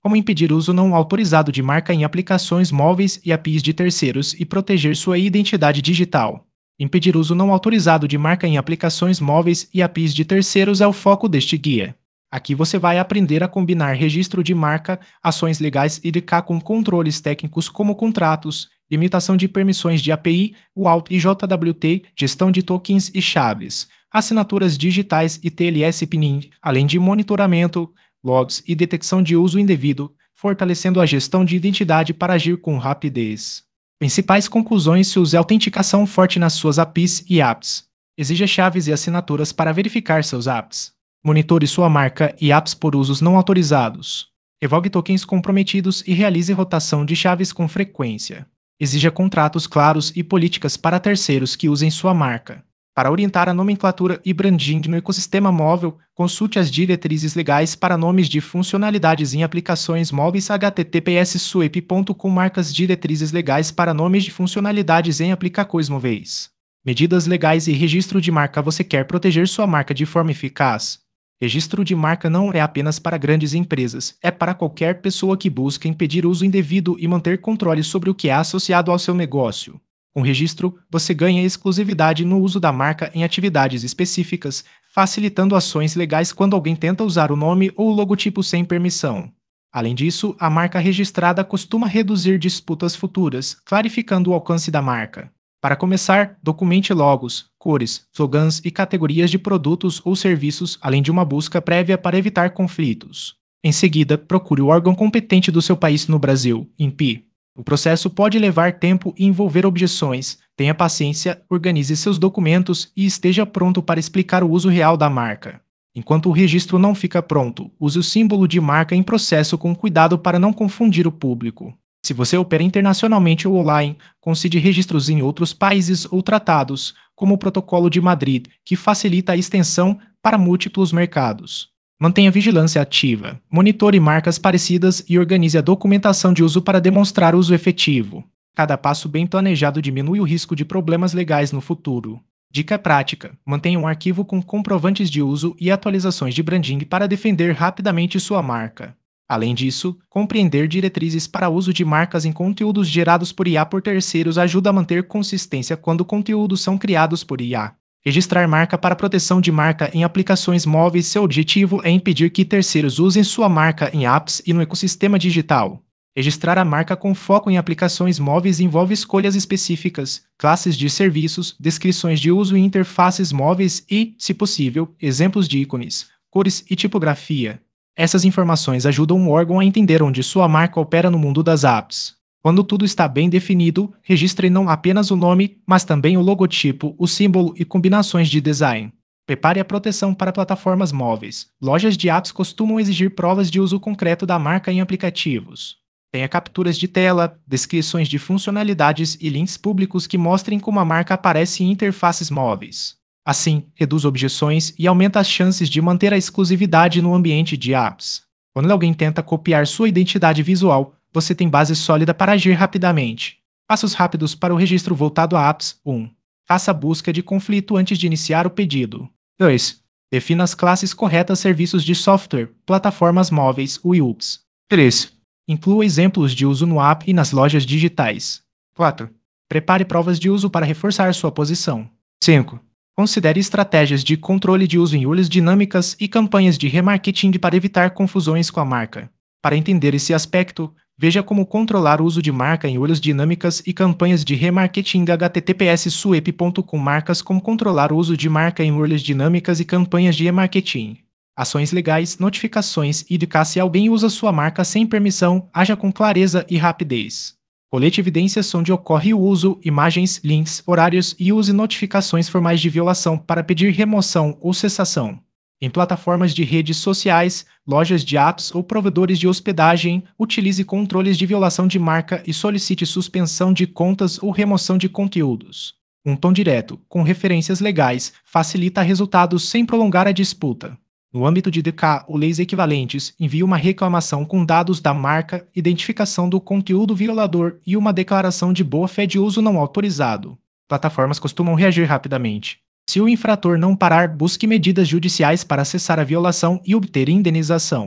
Como impedir o uso não autorizado de marca em aplicações móveis e APIs de terceiros e proteger sua identidade digital. Impedir uso não autorizado de marca em aplicações móveis e APIs de terceiros é o foco deste guia. Aqui você vai aprender a combinar registro de marca, ações legais e DK com controles técnicos como contratos, limitação de permissões de API, UAUT e JWT, gestão de tokens e chaves, assinaturas digitais e TLS PNID, além de monitoramento, logs e detecção de uso indevido, fortalecendo a gestão de identidade para agir com rapidez. Principais conclusões: se use autenticação forte nas suas APIs e apps. Exija chaves e assinaturas para verificar seus apps. Monitore sua marca e apps por usos não autorizados. Revogue tokens comprometidos e realize rotação de chaves com frequência. Exija contratos claros e políticas para terceiros que usem sua marca. Para orientar a nomenclatura e branding no ecossistema móvel, consulte as diretrizes legais para nomes de funcionalidades em aplicações móveis https://swap.com marcas diretrizes legais para nomes de funcionalidades em aplicações móveis. Medidas legais e registro de marca. Você quer proteger sua marca de forma eficaz? Registro de marca não é apenas para grandes empresas, é para qualquer pessoa que busca impedir uso indevido e manter controle sobre o que é associado ao seu negócio. Com registro, você ganha exclusividade no uso da marca em atividades específicas, facilitando ações legais quando alguém tenta usar o nome ou o logotipo sem permissão. Além disso, a marca registrada costuma reduzir disputas futuras, clarificando o alcance da marca. Para começar, documente logos, cores, slogans e categorias de produtos ou serviços, além de uma busca prévia para evitar conflitos. Em seguida, procure o órgão competente do seu país no Brasil, INPI. O processo pode levar tempo e envolver objeções. Tenha paciência, organize seus documentos e esteja pronto para explicar o uso real da marca. Enquanto o registro não fica pronto, use o símbolo de marca em processo com cuidado para não confundir o público. Se você opera internacionalmente ou online, considere registros em outros países ou tratados, como o Protocolo de Madrid, que facilita a extensão para múltiplos mercados. Mantenha vigilância ativa, monitore marcas parecidas e organize a documentação de uso para demonstrar uso efetivo. Cada passo bem planejado diminui o risco de problemas legais no futuro. Dica prática: mantenha um arquivo com comprovantes de uso e atualizações de branding para defender rapidamente sua marca. Além disso, compreender diretrizes para uso de marcas em conteúdos gerados por IA por terceiros ajuda a manter consistência quando conteúdos são criados por IA. Registrar marca para proteção de marca em aplicações móveis. Seu objetivo é impedir que terceiros usem sua marca em apps e no ecossistema digital. Registrar a marca com foco em aplicações móveis envolve escolhas específicas, classes de serviços, descrições de uso e interfaces móveis e, se possível, exemplos de ícones, cores e tipografia. Essas informações ajudam o órgão a entender onde sua marca opera no mundo das apps. Quando tudo está bem definido, registre não apenas o nome, mas também o logotipo, o símbolo e combinações de design. Prepare a proteção para plataformas móveis. Lojas de apps costumam exigir provas de uso concreto da marca em aplicativos. Tenha capturas de tela, descrições de funcionalidades e links públicos que mostrem como a marca aparece em interfaces móveis. Assim, reduz objeções e aumenta as chances de manter a exclusividade no ambiente de apps. Quando alguém tenta copiar sua identidade visual, você tem base sólida para agir rapidamente. Passos rápidos para o registro voltado a apps. 1. Faça a busca de conflito antes de iniciar o pedido. 2. Defina as classes corretas serviços de software, plataformas móveis, UIUPs. 3. Inclua exemplos de uso no app e nas lojas digitais. 4. Prepare provas de uso para reforçar sua posição. 5. Considere estratégias de controle de uso em URLs dinâmicas e campanhas de remarketing para evitar confusões com a marca. Para entender esse aspecto, veja como controlar o uso de marca em URLs dinâmicas e campanhas de remarketing https://swap.com marcas como controlar o uso de marca em URLs dinâmicas e campanhas de remarketing. Ações legais, notificações e de se alguém usa sua marca sem permissão, haja com clareza e rapidez. Colete evidências onde ocorre o uso, imagens, links, horários e use notificações formais de violação para pedir remoção ou cessação. Em plataformas de redes sociais, lojas de apps ou provedores de hospedagem, utilize controles de violação de marca e solicite suspensão de contas ou remoção de conteúdos. Um tom direto, com referências legais, facilita resultados sem prolongar a disputa. No âmbito de DK ou leis equivalentes, envie uma reclamação com dados da marca, identificação do conteúdo violador e uma declaração de boa-fé de uso não autorizado. Plataformas costumam reagir rapidamente. Se o infrator não parar, busque medidas judiciais para cessar a violação e obter indenização.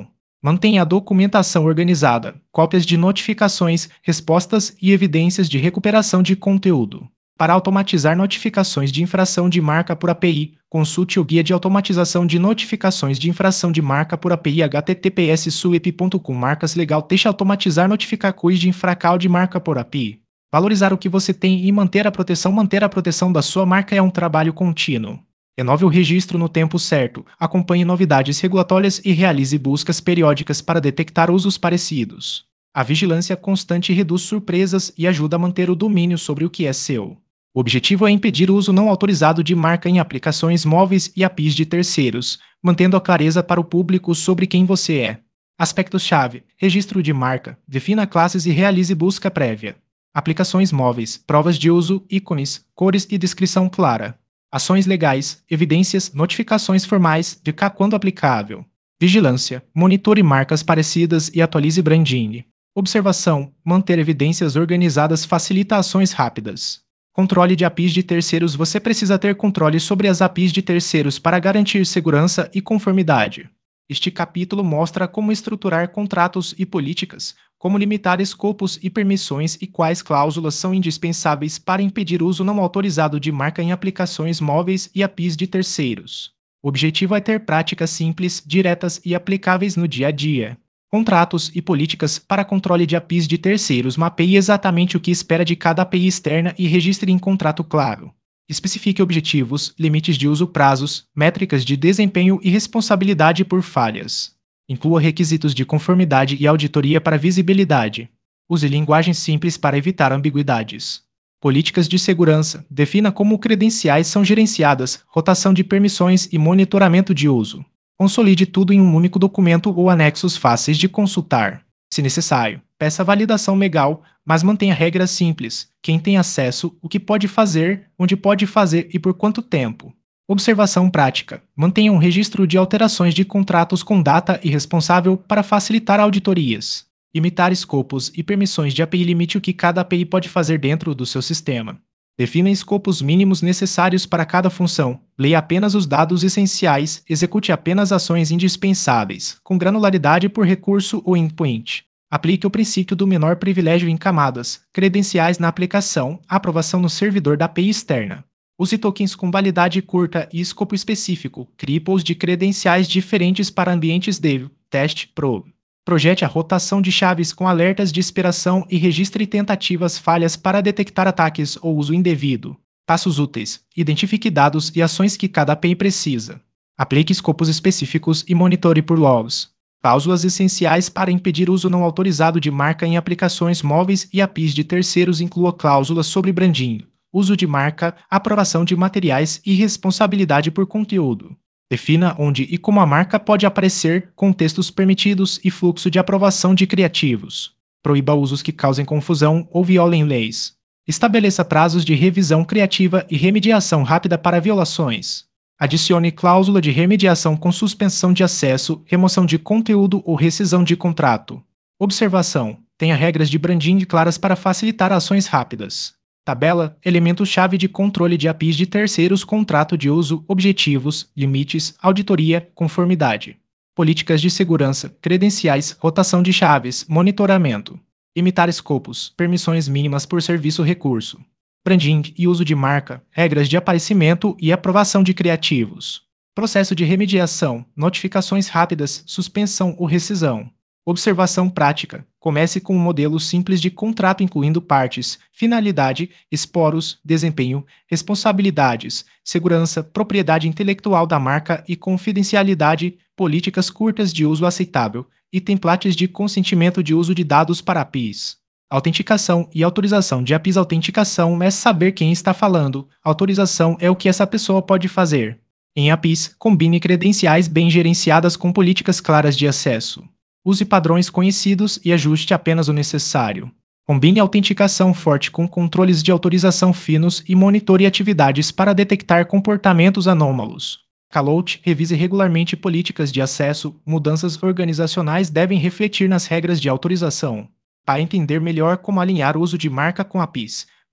Mantenha a documentação organizada, cópias de notificações, respostas e evidências de recuperação de conteúdo. Para automatizar notificações de infração de marca por API, consulte o Guia de Automatização de Notificações de Infração de Marca por API https://suep.com. Marcas legal. Deixa automatizar notificar quiz de infracal de marca por API. Valorizar o que você tem e manter a proteção. Manter a proteção da sua marca é um trabalho contínuo. Renove o registro no tempo certo, acompanhe novidades regulatórias e realize buscas periódicas para detectar usos parecidos. A vigilância constante reduz surpresas e ajuda a manter o domínio sobre o que é seu. O objetivo é impedir o uso não autorizado de marca em aplicações móveis e APIs de terceiros, mantendo a clareza para o público sobre quem você é. Aspectos-chave: registro de marca, defina classes e realize busca prévia. Aplicações móveis, provas de uso, ícones, cores e descrição clara. Ações legais, evidências, notificações formais, de cá quando aplicável. Vigilância: monitore marcas parecidas e atualize branding. Observação: manter evidências organizadas facilita ações rápidas. Controle de APIs de terceiros. Você precisa ter controle sobre as APIs de terceiros para garantir segurança e conformidade. Este capítulo mostra como estruturar contratos e políticas, como limitar escopos e permissões e quais cláusulas são indispensáveis para impedir o uso não autorizado de marca em aplicações móveis e APIs de terceiros. O objetivo é ter práticas simples, diretas e aplicáveis no dia a dia. Contratos e políticas para controle de APIs de terceiros. Mapeie exatamente o que espera de cada API externa e registre em contrato claro. Especifique objetivos, limites de uso, prazos, métricas de desempenho e responsabilidade por falhas. Inclua requisitos de conformidade e auditoria para visibilidade. Use linguagem simples para evitar ambiguidades. Políticas de segurança. Defina como credenciais são gerenciadas, rotação de permissões e monitoramento de uso. Consolide tudo em um único documento ou anexos fáceis de consultar. Se necessário, peça validação legal, mas mantenha regras simples. Quem tem acesso, o que pode fazer, onde pode fazer e por quanto tempo. Observação prática. Mantenha um registro de alterações de contratos com data e responsável para facilitar auditorias. Limitar escopos e permissões de API. Limite o que cada API pode fazer dentro do seu sistema. Defina escopos mínimos necessários para cada função. Leia apenas os dados essenciais, execute apenas ações indispensáveis, com granularidade por recurso ou endpoint. Aplique o princípio do menor privilégio em camadas, credenciais na aplicação, aprovação no servidor da API externa. Use tokens com validade curta e escopo específico. Crie pools de credenciais diferentes para ambientes dev, teste, prod. Projete a rotação de chaves com alertas de expiração e registre tentativas falhas para detectar ataques ou uso indevido. Passos úteis. Identifique dados e ações que cada API precisa. Aplique escopos específicos e monitore por logs. Cláusulas essenciais para impedir uso não autorizado de marca em aplicações móveis e APIs de terceiros. Inclua cláusulas sobre branding, uso de marca, aprovação de materiais e responsabilidade por conteúdo. Defina onde e como a marca pode aparecer, contextos permitidos e fluxo de aprovação de criativos. Proíba usos que causem confusão ou violem leis. Estabeleça prazos de revisão criativa e remediação rápida para violações. Adicione cláusula de remediação com suspensão de acesso, remoção de conteúdo ou rescisão de contrato. Observação: tenha regras de branding claras para facilitar ações rápidas. Tabela: elementos-chave de controle de APIs de terceiros, contrato de uso, objetivos, limites, auditoria, conformidade. Políticas de segurança, credenciais, rotação de chaves, monitoramento. Limitar escopos, permissões mínimas por serviço-recurso. Branding e uso de marca, regras de aparecimento e aprovação de criativos. Processo de remediação, notificações rápidas, suspensão ou rescisão. Observação prática. Comece com um modelo simples de contrato incluindo partes, finalidade, esporos, desempenho, responsabilidades, segurança, propriedade intelectual da marca e confidencialidade, políticas curtas de uso aceitável e templates de consentimento de uso de dados para APIs. Autenticação e autorização de APIs. Autenticação é saber quem está falando. Autorização é o que essa pessoa pode fazer. Em APIs, combine credenciais bem gerenciadas com políticas claras de acesso. Use padrões conhecidos e ajuste apenas o necessário. Combine autenticação forte com controles de autorização finos e monitore atividades para detectar comportamentos anômalos. Calout: revise regularmente políticas de acesso. Mudanças organizacionais devem refletir nas regras de autorização. Para entender melhor como alinhar o uso de marca com APIs,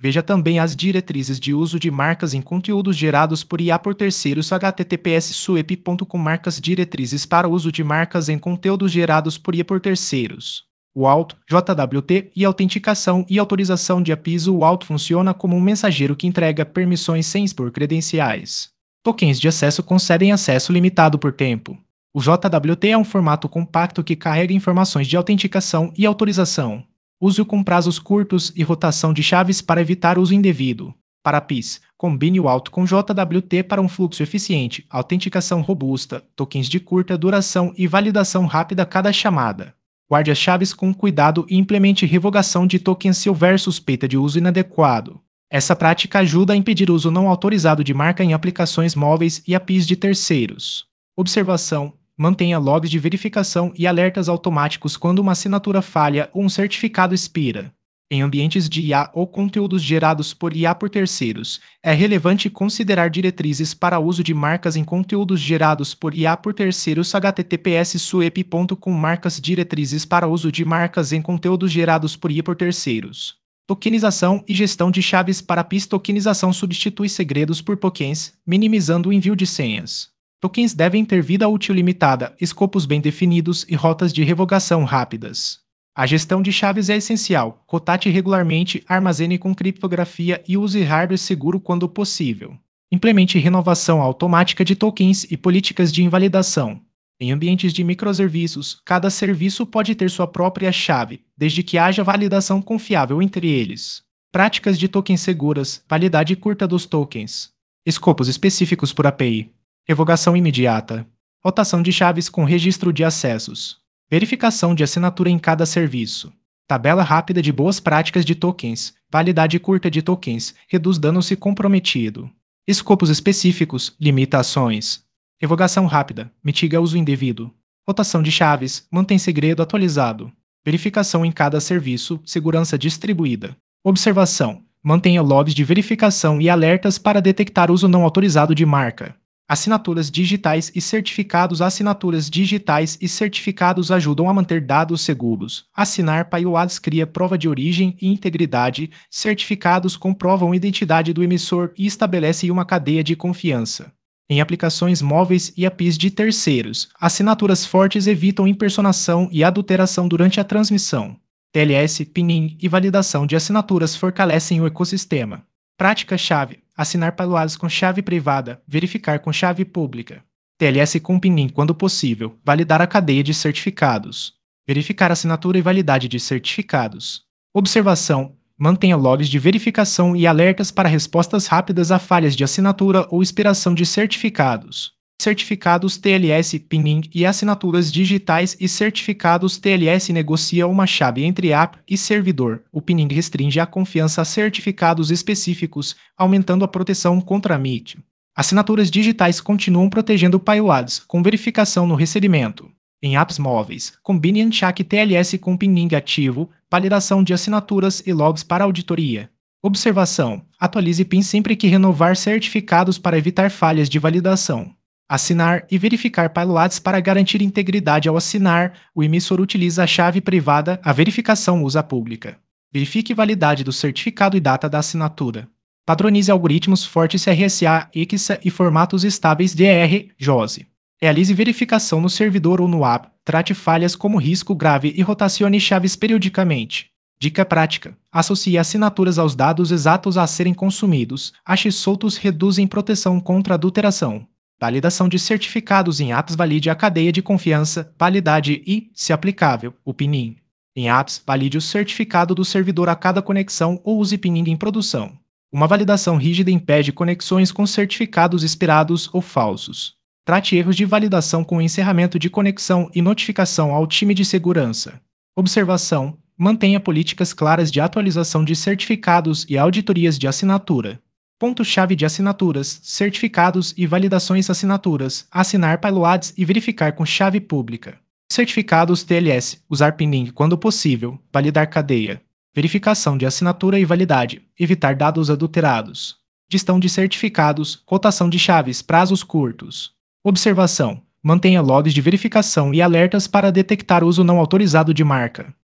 Veja também as diretrizes de uso de marcas em conteúdos gerados por IA por terceiros https://suep.com Marcas diretrizes para uso de marcas em conteúdos gerados por IA por terceiros. O AUT, JWT e autenticação e autorização de APIs. O AUT funciona como um mensageiro que entrega permissões sem expor credenciais. Tokens de acesso concedem acesso limitado por tempo. O JWT é um formato compacto que carrega informações de autenticação e autorização. Use-o com prazos curtos e rotação de chaves para evitar uso indevido. Para APIs, combine o AUT com JWT para um fluxo eficiente, autenticação robusta, tokens de curta duração e validação rápida a cada chamada. Guarde as chaves com cuidado e implemente revogação de tokens se houver suspeita de uso inadequado. Essa prática ajuda a impedir o uso não autorizado de marca em aplicações móveis e APIs de terceiros. Observação: mantenha logs de verificação e alertas automáticos quando uma assinatura falha ou um certificado expira. Em ambientes de IA ou conteúdos gerados por IA por terceiros, é relevante considerar diretrizes para uso de marcas em conteúdos gerados por IA por terceiros. https://suep.com Marcas diretrizes para uso de marcas em conteúdos gerados por IA por terceiros. Tokenização e gestão de chaves para APIs. Tokenização substitui segredos por tokens, minimizando o envio de senhas. Tokens devem ter vida útil limitada, escopos bem definidos e rotas de revogação rápidas. A gestão de chaves é essencial. Cotate regularmente, armazene com criptografia e use hardware seguro quando possível. Implemente renovação automática de tokens e políticas de invalidação. Em ambientes de microserviços, cada serviço pode ter sua própria chave, desde que haja validação confiável entre eles. Práticas de tokens seguras, validade curta dos tokens. Escopos específicos por API. Revogação imediata. Rotação de chaves com registro de acessos. Verificação de assinatura em cada serviço. Tabela rápida de boas práticas de tokens. Validade curta de tokens. Reduz dano se comprometido. Escopos específicos. Limita ações. Revogação rápida. Mitiga uso indevido. Rotação de chaves. Mantém segredo atualizado. Verificação em cada serviço. Segurança distribuída. Observação. Mantenha logs de verificação e alertas para detectar uso não autorizado de marca. Assinaturas digitais e certificados. Assinaturas digitais e certificados ajudam a manter dados seguros. Assinar PayWads cria prova de origem e integridade. Certificados comprovam a identidade do emissor e estabelecem uma cadeia de confiança. Em aplicações móveis e APIs de terceiros, assinaturas fortes evitam impersonação e adulteração durante a transmissão. TLS, pinning e validação de assinaturas fortalecem o ecossistema. Prática-chave: assinar PayWads com chave privada, verificar com chave pública. TLS com pinning quando possível, validar a cadeia de certificados. Verificar assinatura e validade de certificados. Observação: mantenha logs de verificação e alertas para respostas rápidas a falhas de assinatura ou expiração de certificados. Certificados TLS, pinning e assinaturas digitais e certificados TLS negocia uma chave entre app e servidor. O pinning restringe a confiança a certificados específicos, aumentando a proteção contra MIT. Assinaturas digitais continuam protegendo PayWads, com verificação no recebimento. Em apps móveis, combine Uncheck TLS com pinning ativo, validação de assinaturas e logs para auditoria. Observação: atualize PIN sempre que renovar certificados para evitar falhas de validação. Assinar e verificar PayWads para garantir integridade. Ao assinar, o emissor utiliza a chave privada, a verificação usa a pública. Verifique validade do certificado e data da assinatura. Padronize algoritmos fortes RSA, EXA e formatos estáveis DR, JOSE. Realize verificação no servidor ou no app, trate falhas como risco grave e rotacione chaves periodicamente. Dica prática: associe assinaturas aos dados exatos a serem consumidos. Hashes soltos reduzem proteção contra adulteração. Validação de certificados em apps. Valide a cadeia de confiança, validade e, se aplicável, o pinning. Em apps, valide o certificado do servidor a cada conexão ou use pinning em produção. Uma validação rígida impede conexões com certificados expirados ou falsos. Trate erros de validação com encerramento de conexão e notificação ao time de segurança. Observação: mantenha políticas claras de atualização de certificados e auditorias de assinatura. Ponto-chave de assinaturas, certificados e validações. Assinaturas: assinar PayWads e verificar com chave pública. Certificados TLS: usar pinning quando possível, validar cadeia. Verificação de assinatura e validade: evitar dados adulterados. Gestão de certificados, rotação de chaves, prazos curtos. Observação: mantenha logs de verificação e alertas para detectar uso não autorizado de marca.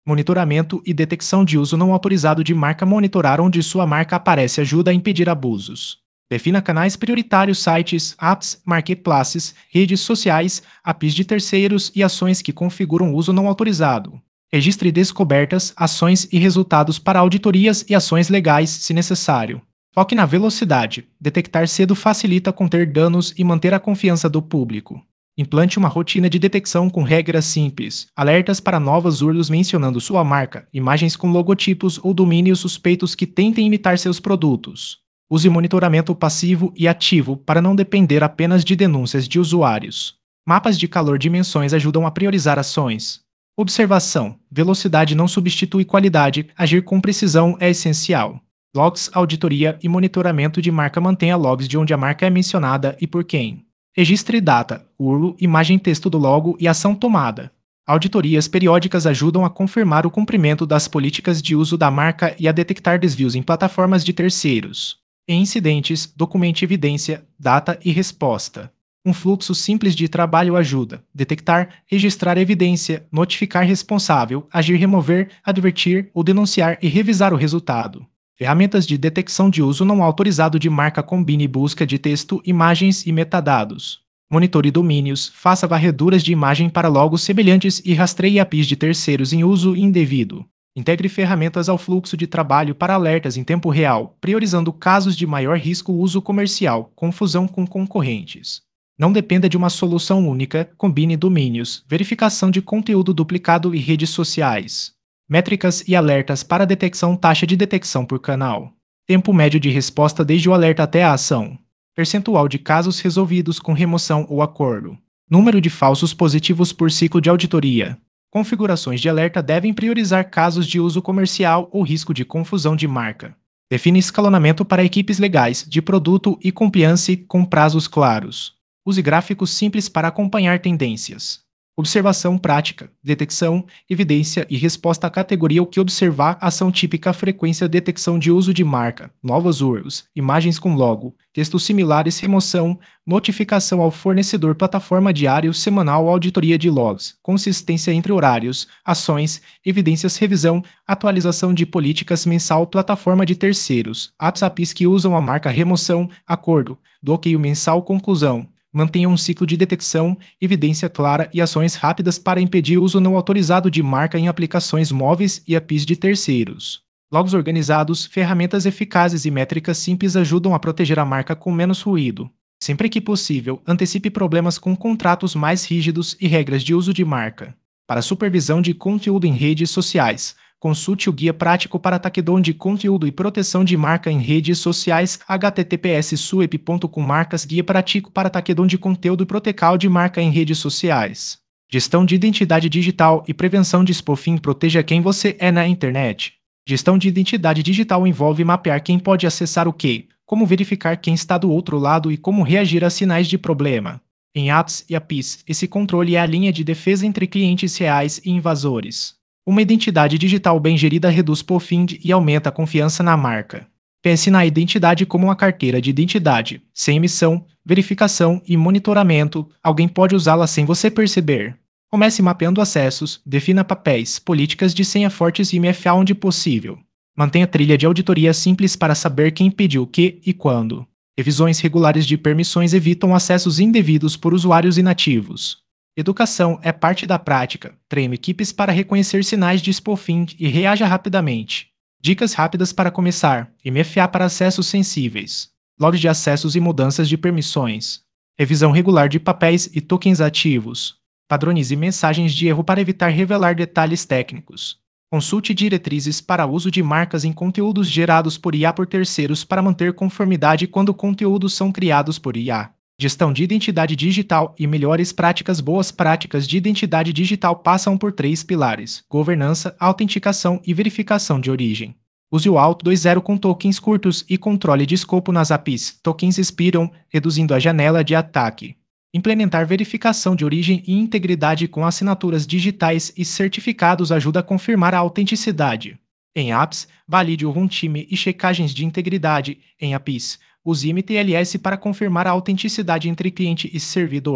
Monitoramento e detecção de uso não autorizado de marca. Monitorar onde sua marca aparece ajuda a impedir abusos. Defina canais prioritários, sites, apps, marketplaces, redes sociais, APIs de terceiros e ações que configuram uso não autorizado. Registre descobertas, ações e resultados para auditorias e ações legais, se necessário. Foque na velocidade. Detectar cedo facilita conter danos e manter a confiança do público. Implante uma rotina de detecção com regras simples, alertas para novos URLs mencionando sua marca, imagens com logotipos ou domínios suspeitos que tentem imitar seus produtos. Use monitoramento passivo e ativo para não depender apenas de denúncias de usuários. Mapas de calor dimensões ajudam a priorizar ações. Observação: velocidade não substitui qualidade, agir com precisão é essencial. Logs, auditoria e monitoramento de marca. Mantenha logs de onde a marca é mencionada e por quem. Registre data, URL, imagem, texto do logo e ação tomada. Auditorias periódicas ajudam a confirmar o cumprimento das políticas de uso da marca e a detectar desvios em plataformas de terceiros. Em incidentes, documente evidência, data e resposta. Um fluxo simples de trabalho ajuda: detectar, registrar evidência, notificar responsável, agir, remover, advertir ou denunciar e revisar o resultado. Ferramentas de detecção de uso não autorizado de marca. Combine busca de texto, imagens e metadados. Monitore domínios, faça varreduras de imagem para logos semelhantes e rastreie APIs de terceiros em uso indevido. Integre ferramentas ao fluxo de trabalho para alertas em tempo real, priorizando casos de maior risco. Uso comercial, confusão com concorrentes. Não dependa de uma solução única, combine domínios, verificação de conteúdo duplicado e redes sociais. Métricas e alertas para detecção. Taxa de detecção por canal. Tempo médio de resposta desde o alerta até a ação. Percentual de casos resolvidos com remoção ou acordo. Número de falsos positivos por ciclo de auditoria. Configurações de alerta devem priorizar casos de uso comercial ou risco de confusão de marca. Define escalonamento para equipes legais, de produto e compliance com prazos claros. Use gráficos simples para acompanhar tendências. Observação prática, detecção, evidência e resposta à categoria. O que observar? Ação típica, frequência, detecção de uso de marca, novos URLs, imagens com logo, textos similares, remoção, notificação ao fornecedor, plataforma diário, semanal, auditoria de logs, consistência entre horários, ações, evidências, revisão, atualização de políticas mensal, plataforma de terceiros, APIs que usam a marca, remoção, acordo, bloqueio mensal, conclusão. Mantenha um ciclo de detecção, evidência clara e ações rápidas para impedir o uso não autorizado de marca em aplicações móveis e APIs de terceiros. Logos organizados, ferramentas eficazes e métricas simples ajudam a proteger a marca com menos ruído. Sempre que possível, antecipe problemas com contratos mais rígidos e regras de uso de marca. Para supervisão de conteúdo em redes sociais, consulte o Guia Prático para Takedon de Conteúdo e Proteção de Marca em Redes Sociais, https://suep.com. Marcas Guia Prático para Takedon de Conteúdo e Proteção de Marca em Redes Sociais. Gestão de identidade digital e prevenção de spoofing. Proteja quem você é na internet. Gestão de identidade digital envolve mapear quem pode acessar o que, como verificar quem está do outro lado e como reagir a sinais de problema. Em apps e APIs, esse controle é a linha de defesa entre clientes reais e invasores. Uma identidade digital bem gerida reduz spoofing e aumenta a confiança na marca. Pense na identidade como uma carteira de identidade. Sem emissão, verificação e monitoramento, alguém pode usá-la sem você perceber. Comece mapeando acessos, defina papéis, políticas de senha fortes e MFA onde possível. Mantenha trilha de auditoria simples para saber quem pediu o que e quando. Revisões regulares de permissões evitam acessos indevidos por usuários inativos. Educação é parte da prática. Treine equipes para reconhecer sinais de spoofing e reaja rapidamente. Dicas rápidas para começar. MFA para acessos sensíveis. Logs de acessos e mudanças de permissões. Revisão regular de papéis e tokens ativos. Padronize mensagens de erro para evitar revelar detalhes técnicos. Consulte diretrizes para uso de marcas em conteúdos gerados por IA por terceiros para manter conformidade quando conteúdos são criados por IA. Gestão de identidade digital e melhores práticas. Boas práticas de identidade digital passam por 3 pilares: governança, autenticação e verificação de origem. Use o Auth2.0 com tokens curtos e controle de escopo nas APIs. Tokens expiram, reduzindo a janela de ataque. Implementar verificação de origem e integridade com assinaturas digitais e certificados ajuda a confirmar a autenticidade. Em apps, valide o runtime e checagens de integridade. Em APIs, use MTLS para confirmar a autenticidade entre cliente e servidor.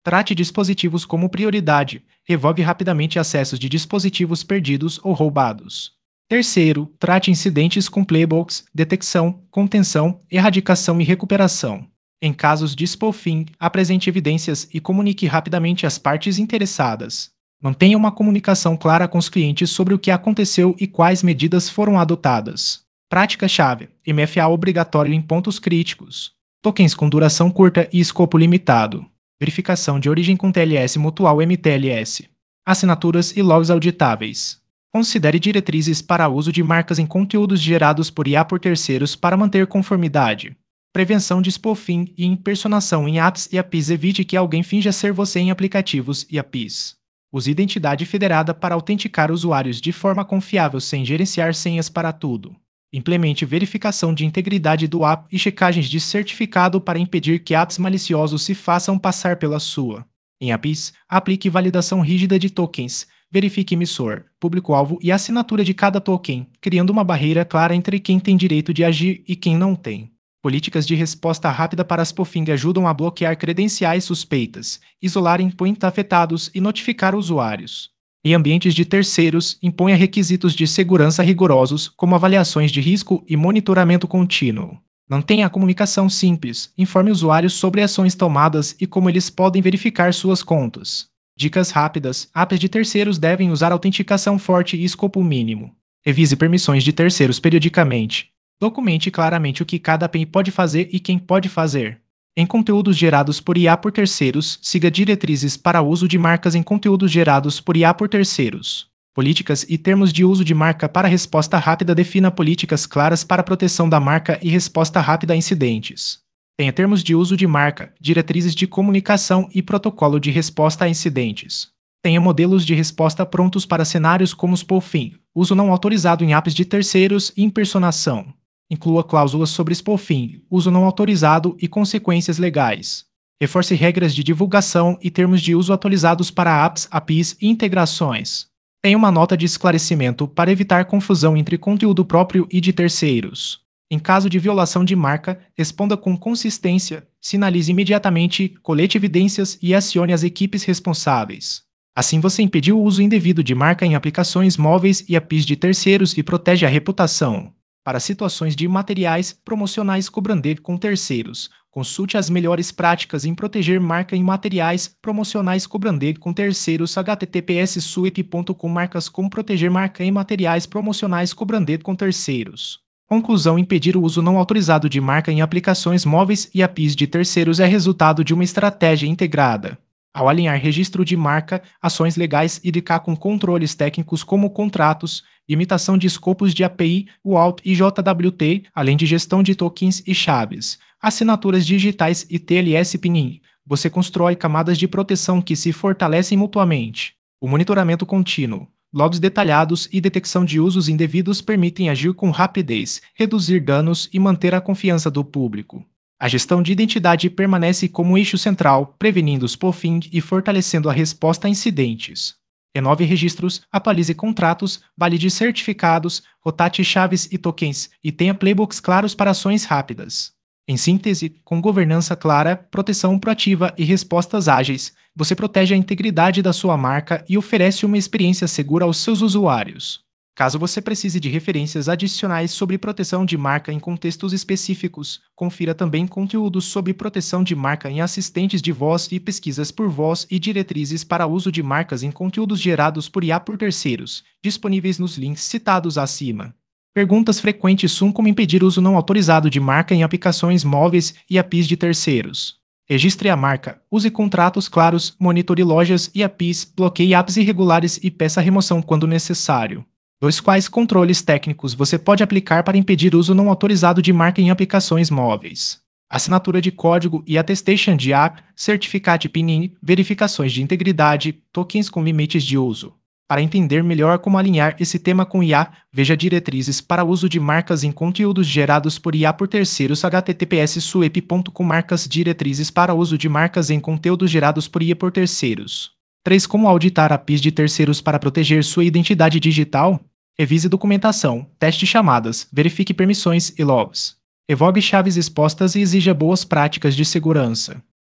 Trate dispositivos como prioridade. Revogue rapidamente acessos de dispositivos perdidos ou roubados. Terceiro, trate incidentes com playbooks, detecção, contenção, erradicação e recuperação. Em casos de spoofing, apresente evidências e comunique rapidamente às partes interessadas. Mantenha uma comunicação clara com os clientes sobre o que aconteceu e quais medidas foram adotadas. Prática-chave: MFA obrigatório em pontos críticos. Tokens com duração curta e escopo limitado. Verificação de origem com TLS mutual MTLS. Assinaturas e logs auditáveis. Considere diretrizes para uso de marcas em conteúdos gerados por IA por terceiros para manter conformidade. Prevenção de spoofing e impersonação em apps e APIs. Evite que alguém finja ser você em aplicativos e APIs. Use identidade federada para autenticar usuários de forma confiável sem gerenciar senhas para tudo. Implemente verificação de integridade do app e checagens de certificado para impedir que apps maliciosos se façam passar pela sua. Em APIs, aplique validação rígida de tokens. Verifique emissor, público-alvo e assinatura de cada token, criando uma barreira clara entre quem tem direito de agir e quem não tem. Políticas de resposta rápida para spoofing ajudam a bloquear credenciais suspeitas, isolar endpoints afetados e notificar usuários. Em ambientes de terceiros, imponha requisitos de segurança rigorosos, como avaliações de risco e monitoramento contínuo. Mantenha a comunicação simples, informe usuários sobre ações tomadas e como eles podem verificar suas contas. Dicas rápidas: apps de terceiros devem usar autenticação forte e escopo mínimo. Revise permissões de terceiros periodicamente. Documente claramente o que cada API pode fazer e quem pode fazer. Em conteúdos gerados por IA por terceiros, siga diretrizes para uso de marcas em conteúdos gerados por IA por terceiros. Políticas e termos de uso de marca para resposta rápida. Defina políticas claras para proteção da marca e resposta rápida a incidentes. Tenha termos de uso de marca, diretrizes de comunicação e protocolo de resposta a incidentes. Tenha modelos de resposta prontos para cenários como spoofing, uso não autorizado em apps de terceiros e impersonação. Inclua cláusulas sobre spoofing, uso não autorizado e consequências legais. Reforce regras de divulgação e termos de uso atualizados para apps, APIs e integrações. Tenha uma nota de esclarecimento para evitar confusão entre conteúdo próprio e de terceiros. Em caso de violação de marca, responda com consistência, sinalize imediatamente, colete evidências e acione as equipes responsáveis. Assim você impediu o uso indevido de marca em aplicações móveis e APIs de terceiros e protege a reputação. Para situações de materiais promocionais co-branded com terceiros, consulte as melhores práticas em proteger marca em materiais promocionais co-branded com terceiros. https://suep.com. Marcas como proteger marca em materiais promocionais co-branded com terceiros. Conclusão: impedir o uso não autorizado de marca em aplicações móveis e APIs de terceiros é resultado de uma estratégia integrada. Ao alinhar registro de marca, ações legais e de com controles técnicos como contratos, limitação de escopos de API, UALT e JWT, além de gestão de tokens e chaves, assinaturas digitais e TLS PNIN, você constrói camadas de proteção que se fortalecem mutuamente. O monitoramento contínuo, logs detalhados e detecção de usos indevidos permitem agir com rapidez, reduzir danos e manter a confiança do público. A gestão de identidade permanece como eixo central, prevenindo spoofing e fortalecendo a resposta a incidentes. Renove registros, atualize contratos, valide certificados, rotate chaves e tokens, e tenha playbooks claros para ações rápidas. Em síntese, com governança clara, proteção proativa e respostas ágeis, você protege a integridade da sua marca e oferece uma experiência segura aos seus usuários. Caso você precise de referências adicionais sobre proteção de marca em contextos específicos, confira também conteúdos sobre proteção de marca em assistentes de voz e pesquisas por voz e diretrizes para uso de marcas em conteúdos gerados por IA por terceiros, disponíveis nos links citados acima. Perguntas frequentes: como impedir o uso não autorizado de marca em aplicações móveis e APIs de terceiros. Registre a marca, use contratos claros, monitore lojas e APIs, bloqueie apps irregulares e peça remoção quando necessário. Quais controles técnicos você pode aplicar para impedir o uso não autorizado de marca em aplicações móveis? Assinatura de código e attestation de app, certificado PNIN, verificações de integridade, tokens com limites de uso. Para entender melhor como alinhar esse tema com IA, veja diretrizes para uso de marcas em conteúdos gerados por IA por terceiros. https://suep.com. Marcas, diretrizes para uso de marcas em conteúdos gerados por IA por terceiros. 3. Como auditar APIs de terceiros para proteger sua identidade digital? Revise documentação, teste chamadas, verifique permissões e logs. Revogue chaves expostas e exija boas práticas de segurança.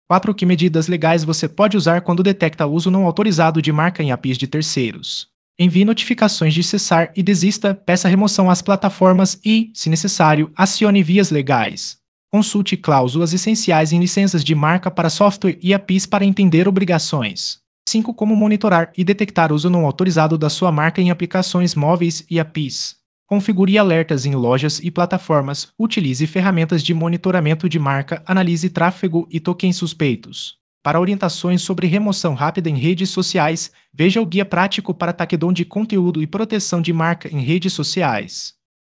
4. Que medidas legais você pode usar quando detecta uso não autorizado de marca em APIs de terceiros? Envie notificações de cessar e desista, peça remoção às plataformas e, se necessário, acione vias legais. Consulte cláusulas essenciais em licenças de marca para software e APIs para entender obrigações. 5. Como monitorar e detectar uso não autorizado da sua marca em aplicações móveis e APIs. Configure alertas em lojas e plataformas, utilize ferramentas de monitoramento de marca, analise tráfego e tokens suspeitos. Para orientações sobre remoção rápida em redes sociais, veja o guia prático para taquedom de conteúdo e proteção de marca em redes sociais.